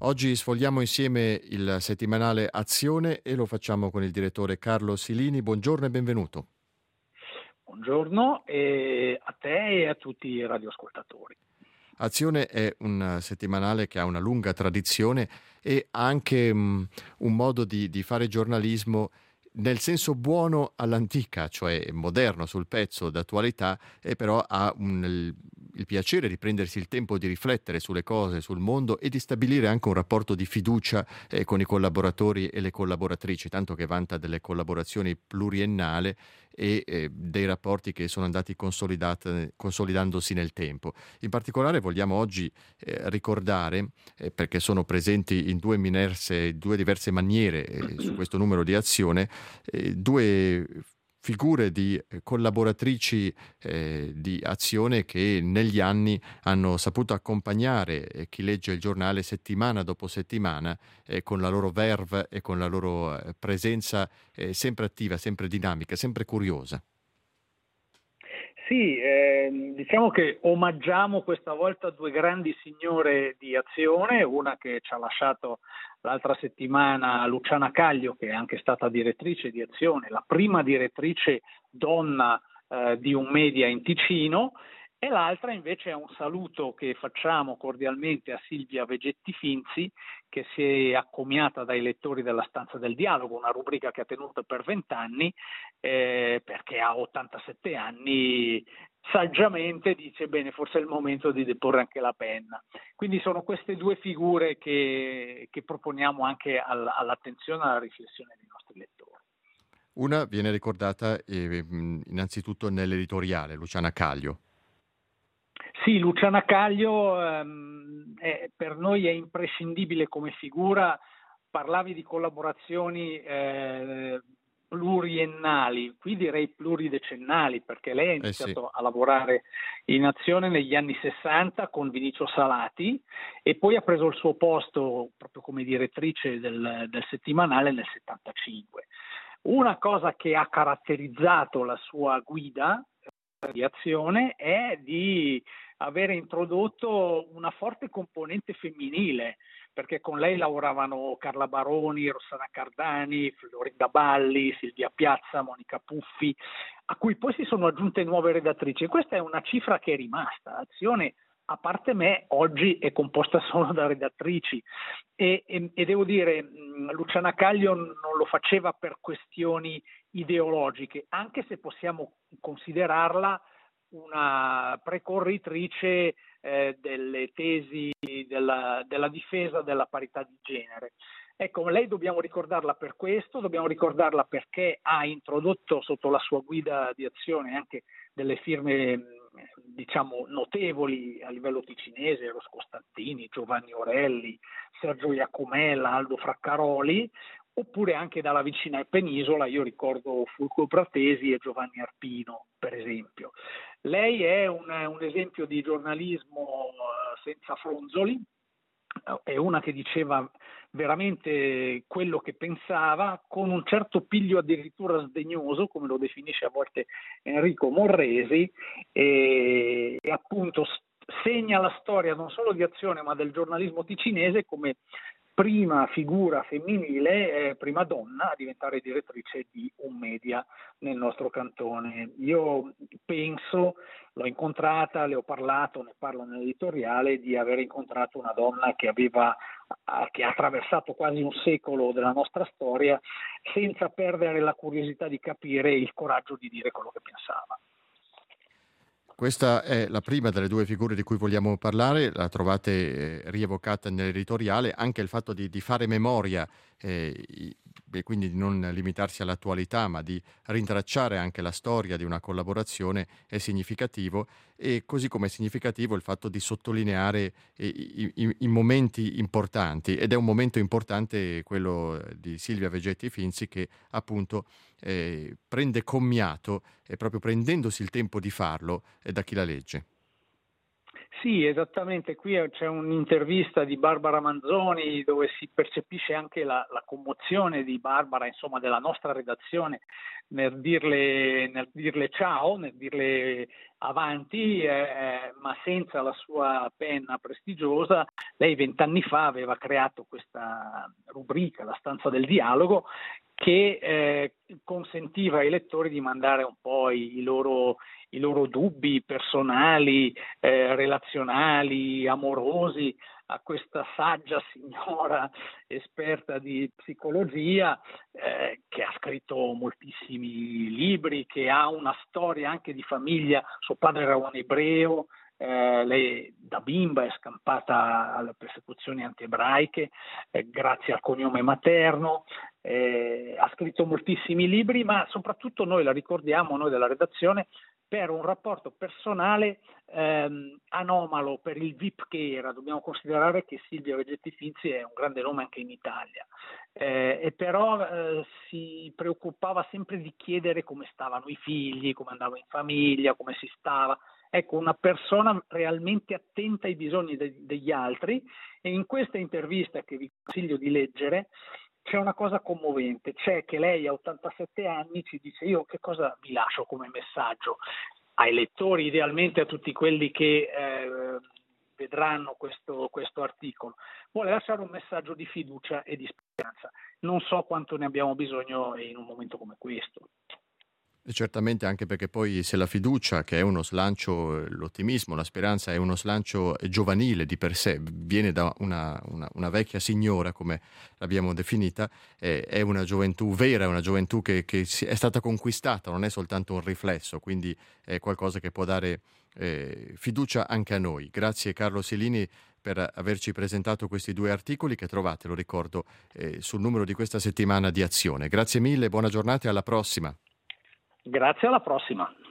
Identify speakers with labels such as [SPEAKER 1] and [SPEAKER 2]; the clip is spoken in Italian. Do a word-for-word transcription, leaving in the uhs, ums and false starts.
[SPEAKER 1] Oggi sfogliamo insieme il settimanale Azione e lo facciamo con il direttore Carlo Silini. Buongiorno e benvenuto.
[SPEAKER 2] Buongiorno e a te e a tutti i radioascoltatori.
[SPEAKER 1] Azione è un settimanale che ha una lunga tradizione e ha anche um, un modo di, di fare giornalismo nel senso buono all'antica, cioè moderno sul pezzo d'attualità, e però ha un, il, il piacere di prendersi il tempo di riflettere sulle cose, sul mondo e di stabilire anche un rapporto di fiducia eh, con i collaboratori e le collaboratrici, tanto che vanta delle collaborazioni pluriennali e eh, dei rapporti che sono andati consolidandosi nel tempo. In particolare vogliamo oggi eh, ricordare, eh, perché sono presenti in due, minerse, due diverse maniere eh, su questo numero di Azione, eh, due figure di collaboratrici eh, di Azione che negli anni hanno saputo accompagnare eh, chi legge il giornale settimana dopo settimana eh, con la loro verve e con la loro eh, presenza eh, sempre attiva, sempre dinamica, sempre curiosa.
[SPEAKER 2] Sì, eh, diciamo che omaggiamo questa volta due grandi signore di Azione, una che ci ha lasciato l'altra settimana, Luciana Caglio, che è anche stata direttrice di Azione, la prima direttrice donna eh, di un media in Ticino, e l'altra invece è un saluto che facciamo cordialmente a Silvia Vegetti Finzi, che si è accomiata dai lettori della Stanza del Dialogo, una rubrica che ha tenuto per vent'anni, eh, perché a ottantasette anni saggiamente dice bene, forse è il momento di deporre anche la penna. Quindi sono queste due figure che, che proponiamo anche all, all'attenzione e alla riflessione dei nostri lettori.
[SPEAKER 1] Una viene ricordata eh, innanzitutto nell'editoriale, Luciana Caglio.
[SPEAKER 2] Sì, Luciana Caglio ehm, è, per noi è imprescindibile come figura. Parlavi di collaborazioni eh, pluriennali, qui direi pluridecennali, perché lei ha iniziato
[SPEAKER 1] Eh sì.
[SPEAKER 2] a lavorare in Azione negli anni sessanta con Vinicio Salati e poi ha preso il suo posto proprio come direttrice del, del settimanale nel settantacinque. Una cosa che ha caratterizzato la sua guida di Azione è di avere introdotto una forte componente femminile, perché con lei lavoravano Carla Baroni, Rossana Cardani, Florinda Balli, Silvia Piazza, Monica Puffi, a cui poi si sono aggiunte nuove redattrici. E questa è una cifra che è rimasta. Azione, a parte me, oggi è composta solo da redattrici e, e, e devo dire, Luciana Caglio non lo faceva per questioni ideologiche, anche se possiamo considerarla una precorritrice eh, delle tesi della, della difesa della parità di genere. Ecco, lei dobbiamo ricordarla per questo, dobbiamo ricordarla perché ha introdotto sotto la sua guida di Azione anche delle firme diciamo notevoli a livello ticinese, Eros Costantini, Giovanni Orelli, Sergio Iacomella, Aldo Fraccaroli, oppure anche dalla vicina penisola, io ricordo Fulco Pratesi e Giovanni Arpino, per esempio. Lei è un, un esempio di giornalismo senza fronzoli, è una che diceva veramente quello che pensava, con un certo piglio addirittura sdegnoso, come lo definisce a volte Enrico Morresi, e, e appunto segna la storia non solo di Azione ma del giornalismo ticinese come prima figura femminile, eh, prima donna a diventare direttrice di un media nel nostro cantone. Io penso, l'ho incontrata, le ho parlato, ne parlo nell'editoriale, di aver incontrato una donna che aveva che ha attraversato quasi un secolo della nostra storia senza perdere la curiosità di capire e il coraggio di dire quello che pensava.
[SPEAKER 1] Questa è la prima delle due figure di cui vogliamo parlare, la trovate eh, rievocata nell'editoriale, anche il fatto di, di fare memoria eh, e quindi di non limitarsi all'attualità, ma di rintracciare anche la storia di una collaborazione è significativo, e così come è significativo il fatto di sottolineare eh, i, i, i momenti importanti, ed è un momento importante quello di Silvia Vegetti Finzi, che appunto eh, prende commiato, e proprio prendendosi il tempo di farlo, eh, da chi la legge.
[SPEAKER 2] Sì, esattamente, qui c'è un'intervista di Barbara Manzoni dove si percepisce anche la, la commozione di Barbara, insomma della nostra redazione, nel dirle, nel dirle ciao, nel dirle avanti, eh, ma senza la sua penna prestigiosa. Lei vent'anni fa aveva creato questa rubrica, La stanza del dialogo, che eh, consentiva ai lettori di mandare un po' i, i loro i loro dubbi personali, eh, relazionali, amorosi a questa saggia signora esperta di psicologia eh, che ha scritto moltissimi libri, che ha una storia anche di famiglia. Suo padre era un ebreo, eh, lei da bimba è scampata alle persecuzioni antiebraiche eh, grazie al cognome materno. Eh, ha scritto moltissimi libri, ma soprattutto noi la ricordiamo, noi della redazione, per un rapporto personale ehm, anomalo per il V I P che era. Dobbiamo considerare che Silvia Vegetti Finzi è un grande nome anche in Italia, eh, e però eh, si preoccupava sempre di chiedere come stavano i figli, come andava in famiglia, come si stava. Ecco, una persona realmente attenta ai bisogni de- degli altri, e in questa intervista, che vi consiglio di leggere, c'è una cosa commovente, c'è che lei a ottantasette anni ci dice: io che cosa vi lascio come messaggio ai lettori, idealmente a tutti quelli che eh, vedranno questo, questo articolo. Vuole lasciare un messaggio di fiducia e di speranza. Non so quanto ne abbiamo bisogno in un momento come questo.
[SPEAKER 1] E certamente, anche perché poi se la fiducia, che è uno slancio, l'ottimismo, la speranza è uno slancio giovanile di per sé, viene da una, una, una vecchia signora, come l'abbiamo definita, è, è una gioventù vera, è una gioventù che, che è stata conquistata, non è soltanto un riflesso, quindi è qualcosa che può dare eh, fiducia anche a noi. Grazie Carlo Silini per averci presentato questi due articoli che trovate, lo ricordo, eh, sul numero di questa settimana di Azione. Grazie mille, buona giornata e alla prossima.
[SPEAKER 2] Grazie, alla prossima.